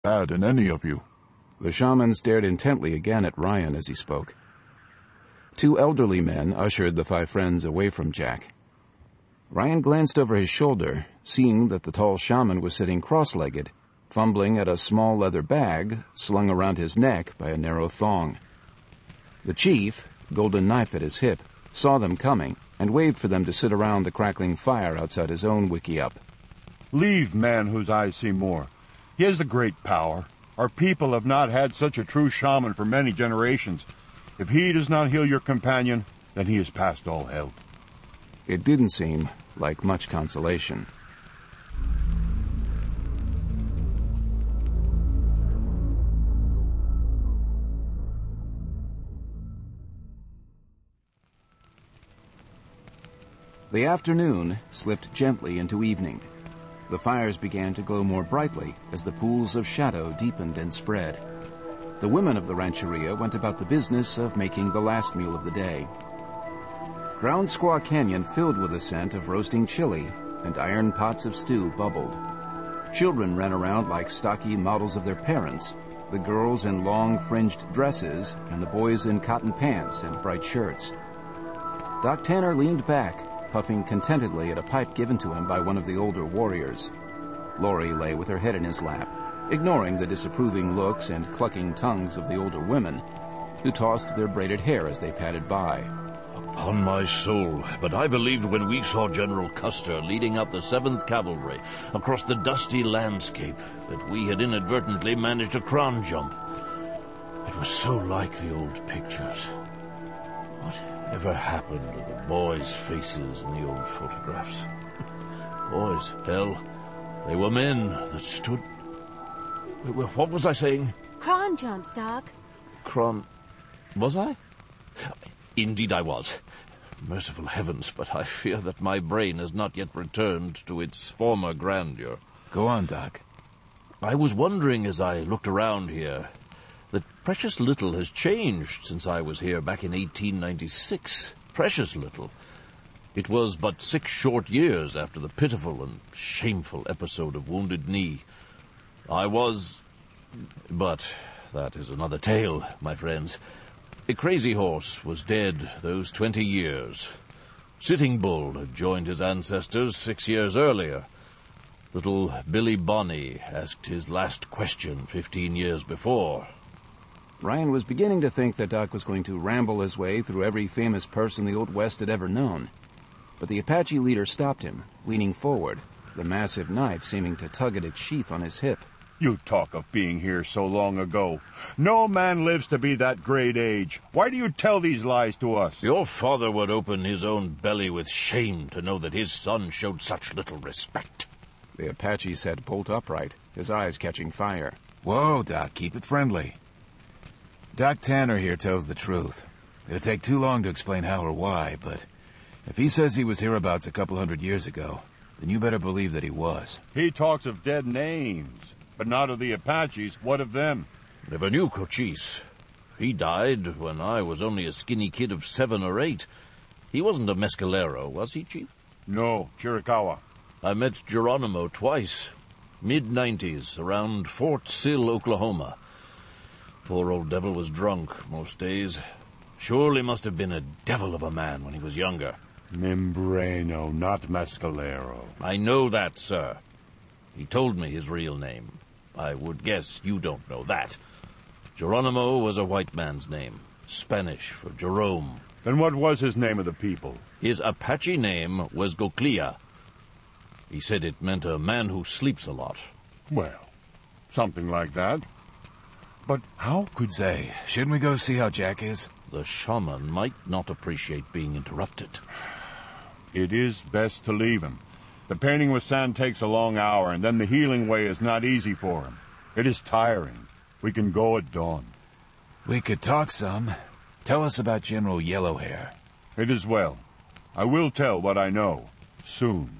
bad in any of you. The shaman stared intently again at Ryan as he spoke. Two elderly men ushered the five friends away from Jack. Ryan glanced over his shoulder, seeing that the tall shaman was sitting cross-legged, fumbling at a small leather bag slung around his neck by a narrow thong. The chief, golden knife at his hip, saw them coming and waved for them to sit around the crackling fire outside his own wickiup. Leave man whose eyes see more. He has the great power. Our people have not had such a true shaman for many generations. If he does not heal your companion, then he is past all help. It didn't seem like much consolation. The afternoon slipped gently into evening. The fires began to glow more brightly as the pools of shadow deepened and spread. The women of the rancheria went about the business of making the last meal of the day. Ground Squaw Canyon filled with the scent of roasting chili, and iron pots of stew bubbled. Children ran around like stocky models of their parents, the girls in long fringed dresses and the boys in cotton pants and bright shirts. Doc Tanner leaned back, puffing contentedly at a pipe given to him by one of the older warriors. Lori lay with her head in his lap, ignoring the disapproving looks and clucking tongues of the older women, who tossed their braided hair as they padded by. Upon my soul, but I believed when we saw General Custer leading up the 7th Cavalry across the dusty landscape that we had inadvertently managed a cron jump. It was so like the old pictures. Whatever happened to the boys' faces in the old photographs? Boys, hell, they were men that stood... What was I saying? Cron jumps, Doc. Cron... Was I? Indeed I was. Merciful heavens, but I fear that my brain has not yet returned to its former grandeur. Go on, Doc. I was wondering as I looked around here that precious little has changed since I was here back in 1896. Precious little. It was but 6 short years after the pitiful and shameful episode of Wounded Knee. But that is another tale, my friends. A Crazy Horse was dead those 20 years. Sitting Bull had joined his ancestors 6 years earlier. Little Billy Bonney asked his last question 15 years before. Ryan was beginning to think that Doc was going to ramble his way through every famous person the Old West had ever known. But the Apache leader stopped him, leaning forward, the massive knife seeming to tug at its sheath on his hip. You talk of being here so long ago. No man lives to be that great age. Why do you tell these lies to us? Your father would open his own belly with shame to know that his son showed such little respect. The Apache sat bolt upright, his eyes catching fire. Whoa, Doc, keep it friendly. Doc Tanner here tells the truth. It'll take too long to explain how or why, but if he says he was hereabouts a couple 100 years ago, then you better believe that he was. He talks of dead names, but not of the Apaches. What of them? Never knew Cochise. He died when I was only a skinny kid of 7 or 8. He wasn't a mescalero, was he, Chief? No, Chiricahua. I met Geronimo twice. Mid-90s, around Fort Sill, Oklahoma. Poor old devil was drunk most days. Surely must have been a devil of a man when he was younger. Membrano, not Mescalero. I know that, sir. He told me his real name. I would guess you don't know that. Geronimo was a white man's name. Spanish for Jerome. Then what was his name of the people? His Apache name was Goclia. He said it meant a man who sleeps a lot. Well, something like that. But how could... Say, shouldn't we go see how Jack is? The shaman might not appreciate being interrupted. It is best to leave him. The painting with sand takes a long hour, and then the healing way is not easy for him. It is tiring. We can go at dawn. We could talk some. Tell us about General Yellowhair. It is well. I will tell what I know. Soon.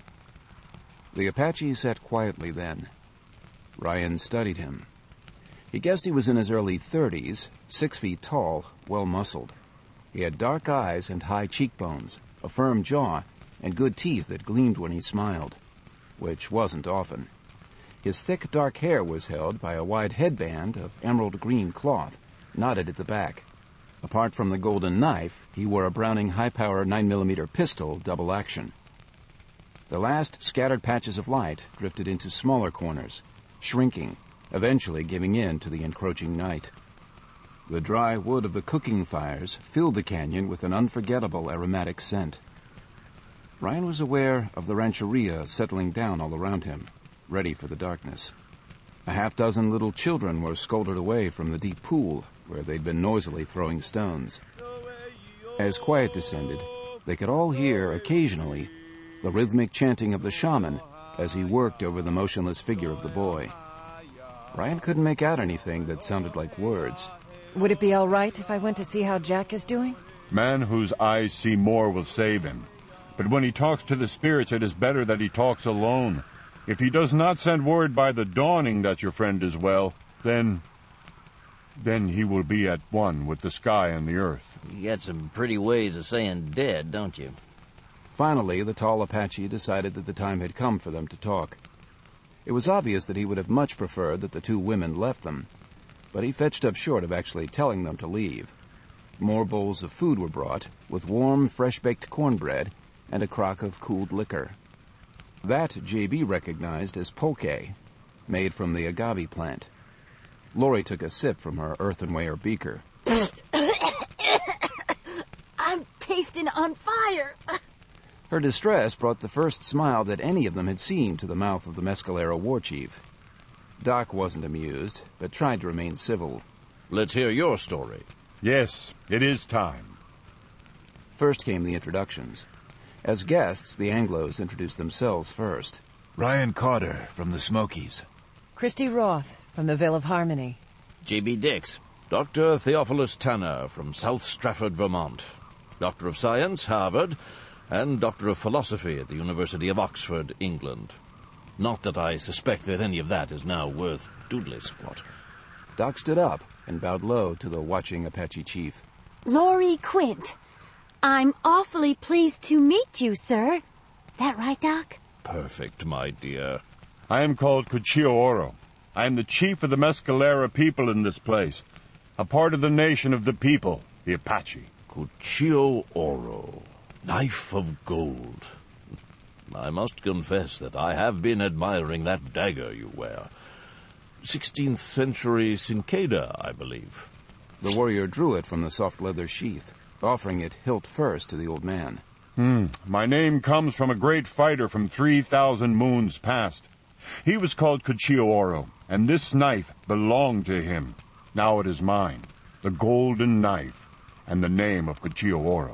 The Apache sat quietly then. Ryan studied him. He guessed he was in his early 30s, 6 feet tall, well-muscled. He had dark eyes and high cheekbones, a firm jaw, and good teeth that gleamed when he smiled, which wasn't often. His thick dark hair was held by a wide headband of emerald green cloth, knotted at the back. Apart from the golden knife, he wore a Browning high-power 9mm pistol double action. The last scattered patches of light drifted into smaller corners, shrinking, eventually giving in to the encroaching night. The dry wood of the cooking fires filled the canyon with an unforgettable aromatic scent. Ryan was aware of the rancheria settling down all around him, ready for the darkness. A half-dozen little children were scolded away from the deep pool where they'd been noisily throwing stones. As quiet descended, they could all hear, occasionally, the rhythmic chanting of the shaman as he worked over the motionless figure of the boy. Ryan couldn't make out anything that sounded like words. Would it be all right if I went to see how Jack is doing? Man whose eyes see more will save him. But when he talks to the spirits, it is better that he talks alone. If he does not send word by the dawning that your friend is well, then he will be at one with the sky and the earth. You got some pretty ways of saying dead, don't you? Finally, the tall Apache decided that the time had come for them to talk. It was obvious that he would have much preferred that the two women left them, but he fetched up short of actually telling them to leave. More bowls of food were brought, with warm, fresh-baked cornbread and a crock of cooled liquor. That J.B. recognized as pulque, made from the agave plant. Lori took a sip from her earthenware beaker. I'm tasting on fire. Her distress brought the first smile that any of them had seen to the mouth of the Mescalero war chief. Doc wasn't amused, but tried to remain civil. Let's hear your story. Yes, it is time. First came the introductions. As guests, the Anglos introduced themselves first. Ryan Carter from the Smokies. Christy Roth from the Vale of Harmony. J.B. Dix. Dr. Theophilus Tanner from South Stratford, Vermont. Doctor of Science, Harvard, and Doctor of Philosophy at the University of Oxford, England. Not that I suspect that any of that is now worth doodly squat. Doc stood up and bowed low to the watching Apache chief. Lori Quint. I'm awfully pleased to meet you, sir. That right, Doc? Perfect, my dear. I am called Cuchillo Oro. I am the chief of the Mescalero people in this place, a part of the nation of the people, the Apache. Cuchillo Oro, knife of gold. I must confess that I have been admiring that dagger you wear. 16th century Cincada, I believe. The warrior drew it from the soft leather sheath, offering it hilt first to the old man. My name comes from a great fighter from 3,000 moons past. He was called Cuchillo Oro, and this knife belonged to him. Now it is mine, the golden knife, and the name of Cuchillo Oro.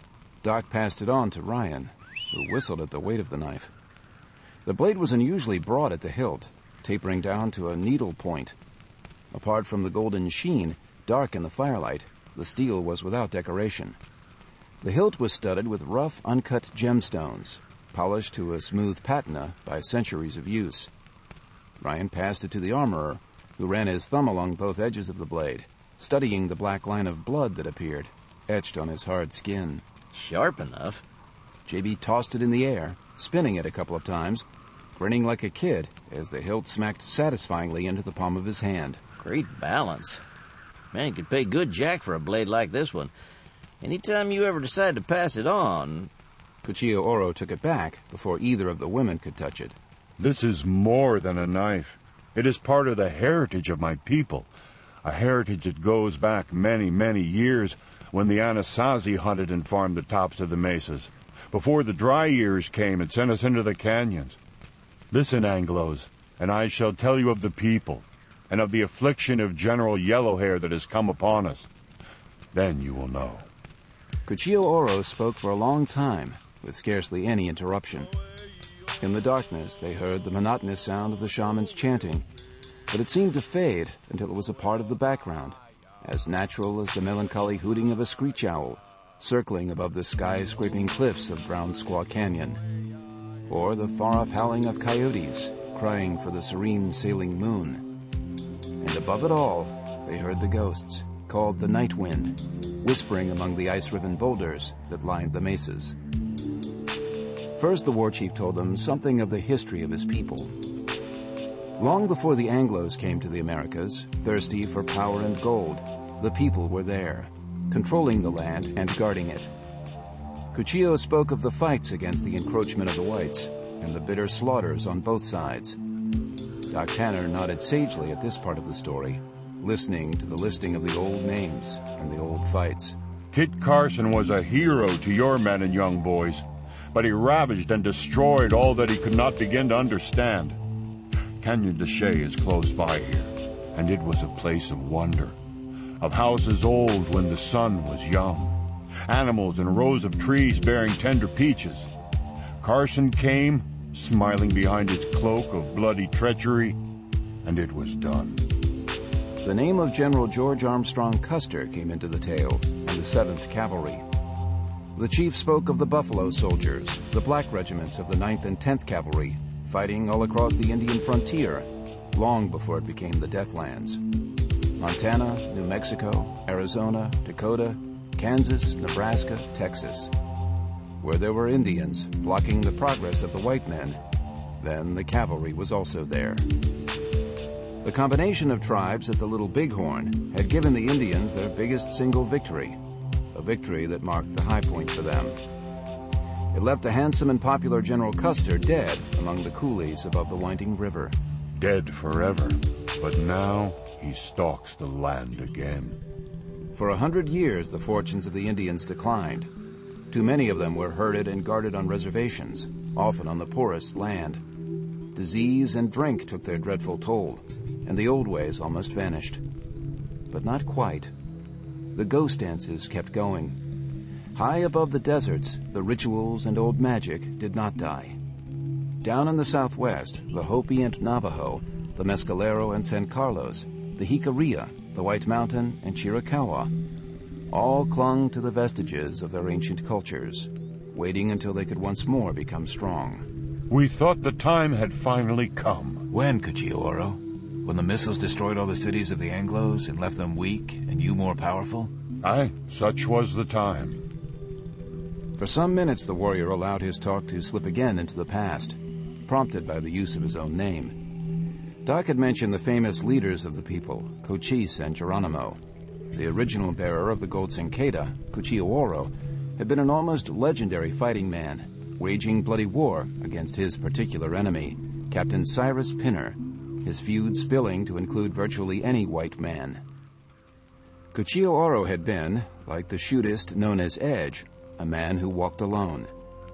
Doc passed it on to Ryan, who whistled at the weight of the knife. The blade was unusually broad at the hilt, tapering down to a needle point. Apart from the golden sheen, dark in the firelight, the steel was without decoration. The hilt was studded with rough, uncut gemstones, polished to a smooth patina by centuries of use. Ryan passed it to the armorer, who ran his thumb along both edges of the blade, studying the black line of blood that appeared, etched on his hard skin. Sharp enough. J.B. tossed it in the air, spinning it a couple of times, grinning like a kid as the hilt smacked satisfyingly into the palm of his hand. Great balance. Man, you could pay good jack for a blade like this one. Anytime you ever decide to pass it on... Cuchillo Oro took it back before either of the women could touch it. This is more than a knife. It is part of the heritage of my people, a heritage that goes back many, many years when the Anasazi hunted and farmed the tops of the mesas, before the dry years came and sent us into the canyons. Listen, Anglos, and I shall tell you of the people, and of the affliction of General Yellowhair that has come upon us. Then you will know. Cuchillo Oro spoke for a long time, with scarcely any interruption. In the darkness, they heard the monotonous sound of the shaman's chanting, but it seemed to fade until it was a part of the background, as natural as the melancholy hooting of a screech owl, circling above the sky-scraping cliffs of Brown Squaw Canyon, or the far-off howling of coyotes, crying for the serene sailing moon. And above it all, they heard the ghosts, called the Night Wind, whispering among the ice-riven boulders that lined the mesas. First, the war chief told them something of the history of his people. Long before the Anglos came to the Americas, thirsty for power and gold, the people were there, controlling the land and guarding it. Cuchillo spoke of the fights against the encroachment of the whites and the bitter slaughters on both sides. Doc Tanner nodded sagely at this part of the story, listening to the listing of the old names and the old fights. Kit Carson was a hero to your men and young boys, but he ravaged and destroyed all that he could not begin to understand. Canyon de Chelly is close by here, and it was a place of wonder, of houses old when the sun was young, animals and rows of trees bearing tender peaches. Carson came, smiling behind his cloak of bloody treachery, and it was done. The name of General George Armstrong Custer came into the tale, and the 7th Cavalry. The chief spoke of the Buffalo Soldiers, the black regiments of the 9th and 10th Cavalry, fighting all across the Indian frontier, long before it became the Deathlands. Montana, New Mexico, Arizona, Dakota, Kansas, Nebraska, Texas. Where there were Indians blocking the progress of the white men, then the cavalry was also there. The combination of tribes at the Little Bighorn had given the Indians their biggest single victory, a victory that marked the high point for them. It left the handsome and popular General Custer dead among the coulees above the winding river. Dead forever, but now he stalks the land again. For 100 years, the fortunes of the Indians declined. Too many of them were herded and guarded on reservations, often on the poorest land. Disease and drink took their dreadful toll, and the old ways almost vanished. But not quite. The ghost dances kept going. High above the deserts, the rituals and old magic did not die. Down in the southwest, the Hopi and Navajo, the Mescalero and San Carlos, the Jicarilla, the White Mountain, and Chiricahua, all clung to the vestiges of their ancient cultures, waiting until they could once more become strong. We thought the time had finally come. When, Cuchillo Oro? When the missiles destroyed all the cities of the Anglos and left them weak, and you more powerful? Aye, such was the time. For some minutes the warrior allowed his talk to slip again into the past, prompted by the use of his own name. Doc had mentioned the famous leaders of the people, Cochise and Geronimo. The original bearer of the gold cincada, Cuchillo Oro, had been an almost legendary fighting man, waging bloody war against his particular enemy, Captain Cyrus Pinner, his feud spilling to include virtually any white man. Cuchillo Oro had been, like the shootist known as Edge, a man who walked alone.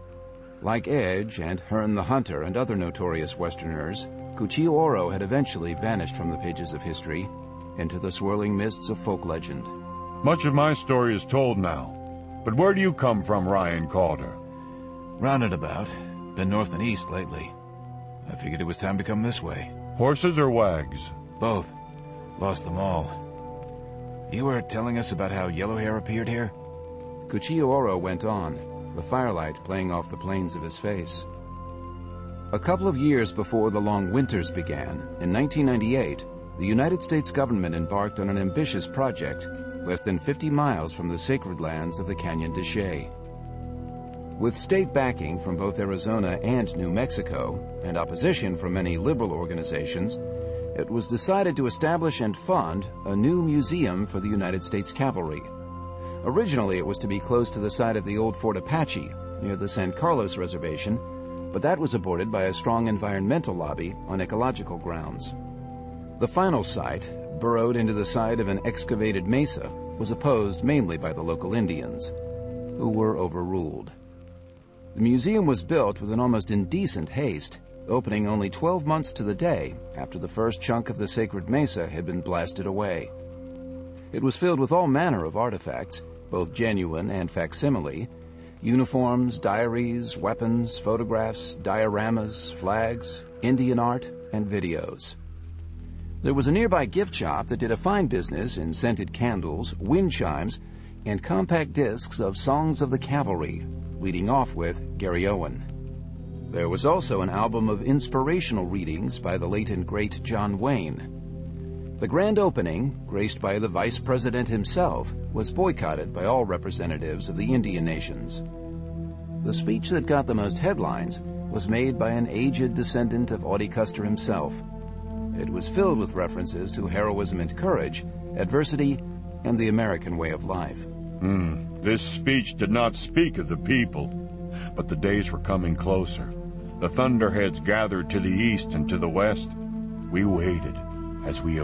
Like Edge and Hearn the Hunter and other notorious Westerners, Cuchillo Oro had eventually vanished from the pages of history into the swirling mists of folk legend. Much of my story is told now, but where do you come from, Ryan Calder? Roundabout. Been north and east lately. I figured it was time to come this way. Horses or wags? Both. Lost them all. You were telling us about how Yellowhair appeared here? Cuchillo Oro went on, the firelight playing off the planes of his face. A couple of years before the long winters began, in 1998, the United States government embarked on an ambitious project less than 50 miles from the sacred lands of the Canyon de Chelly. With state backing from both Arizona and New Mexico, and opposition from many liberal organizations, it was decided to establish and fund a new museum for the United States Cavalry. Originally, it was to be close to the site of the old Fort Apache, near the San Carlos Reservation, but that was aborted by a strong environmental lobby on ecological grounds. The final site, burrowed into the side of an excavated mesa, was opposed mainly by the local Indians, who were overruled. The museum was built with an almost indecent haste, opening only 12 months to the day after the first chunk of the sacred mesa had been blasted away. It was filled with all manner of artifacts, both genuine and facsimile, uniforms, diaries, weapons, photographs, dioramas, flags, Indian art, and videos. There was a nearby gift shop that did a fine business in scented candles, wind chimes, and compact discs of Songs of the Cavalry, leading off with Gary Owen. There was also an album of inspirational readings by the late and great John Wayne. The grand opening, graced by the Vice President himself, was boycotted by all representatives of the Indian nations. The speech that got the most headlines was made by an aged descendant of Audie Custer himself. it was filled with references to heroism and courage, adversity, and the American way of life. This speech did not speak of the people, but the days were coming closer. The thunderheads gathered to the east and to the west. We waited as we